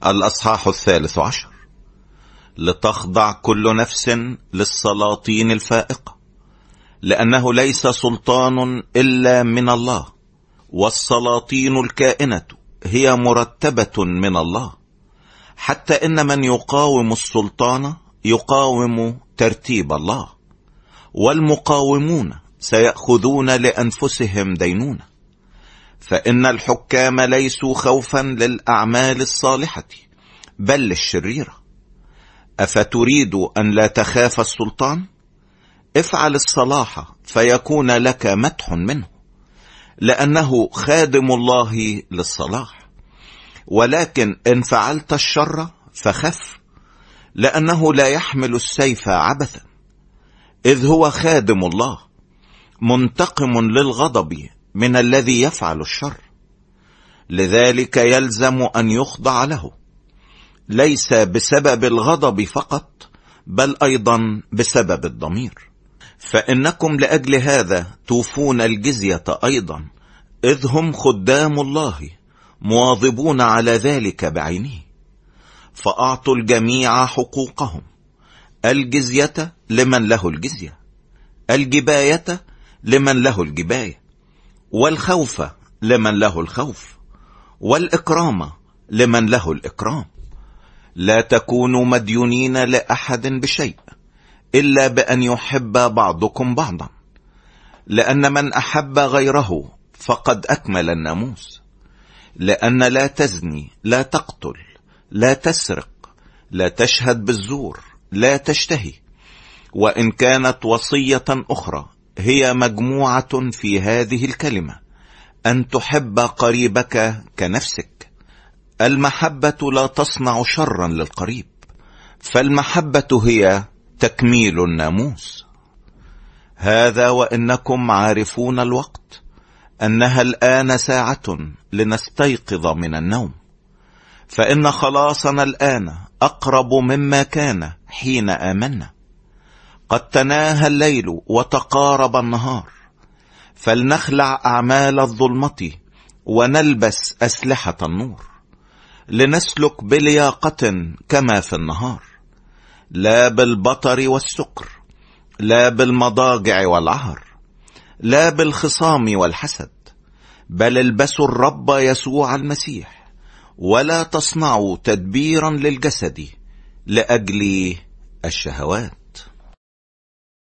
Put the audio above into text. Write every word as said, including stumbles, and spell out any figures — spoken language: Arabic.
الأصحاح الثالث عشر. لتخضع كل نفس للسلاطين الفائقة، لأنه ليس سلطان إلا من الله، والسلاطين الكائنة هي مرتبة من الله، حتى إن من يقاوم السلطان يقاوم ترتيب الله، والمقاومون سيأخذون لأنفسهم دينونة. فإن الحكام ليسوا خوفا للأعمال الصالحة بل للشريرة. أفتريد أن لا تخاف السلطان؟ افعل الصلاح فيكون لك مدح منه، لأنه خادم الله للصلاح. ولكن إن فعلت الشر فخف، لأنه لا يحمل السيف عبثا، إذ هو خادم الله منتقم للغضب من الذي يفعل الشر. لذلك يلزم أن يخضع له، ليس بسبب الغضب فقط بل أيضا بسبب الضمير. فإنكم لأجل هذا توفون الجزية أيضا، إذ هم خدام الله مواظبون على ذلك بعينه. فأعطوا الجميع حقوقهم، الجزية لمن له الجزية، الجباية لمن له الجباية، والخوف لمن له الخوف، والإكرام لمن له الإكرام. لا تكونوا مديونين لأحد بشيء إلا بأن يحب بعضكم بعضا، لأن من أحب غيره فقد أكمل الناموس. لأن لا تزني، لا تقتل، لا تسرق، لا تشهد بالزور، لا تشتهي. وإن كانت وصية أخرى هي مجموعة في هذه الكلمة: أن تحب قريبك كنفسك. المحبة لا تصنع شرا للقريب، فالمحبة هي تكميل الناموس. هذا وإنكم عارفون الوقت، أنها الآن ساعة لنستيقظ من النوم، فإن خلاصنا الآن أقرب مما كان حين آمنا. قد تناهى الليل وتقارب النهار، فلنخلع أعمال الظلمة ونلبس أسلحة النور، لنسلك بلياقة كما في النهار، لا بالبطر والسكر، لا بالمضاجع والعهر، لا بالخصام والحسد، بل البسوا الرب يسوع المسيح، ولا تصنعوا تدبيرا للجسد لأجل الشهوات.